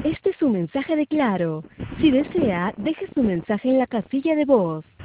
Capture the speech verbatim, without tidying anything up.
Este es un mensaje de Claro. Si desea, deje su mensaje en la casilla de voz.